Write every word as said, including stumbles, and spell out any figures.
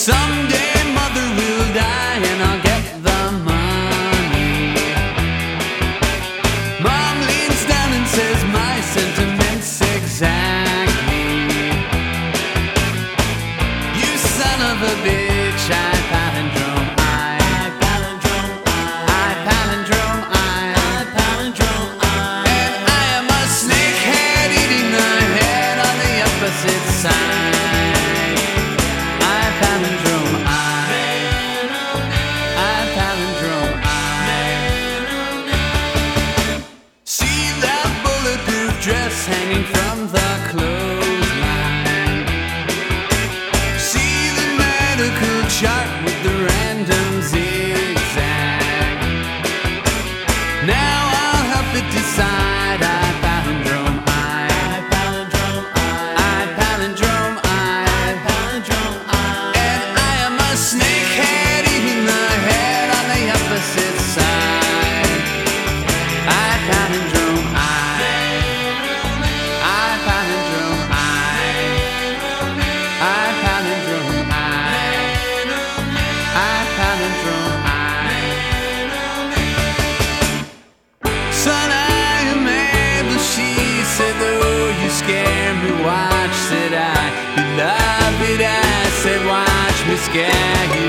Someday mother will die and I'll get the money. Mom leans down and says my sentiments exactly. You son of a bitch, I palindrome, I, I palindrome, I, I palindrome, I, I palindrome, I, and I am a snakehead eating the head on the opposite side. Dress hanging from the clothesline. See the medical chart with the random zigzag. Now I'll help it decide. I palindrome, I, I palindrome, I, I palindrome, I, I palindrome, I, and I am a snakehead eating the head on the opposite side. I palindrome. Son, I am able, she said, though you scare me, watch, said I. You love it, I said, watch me scare you.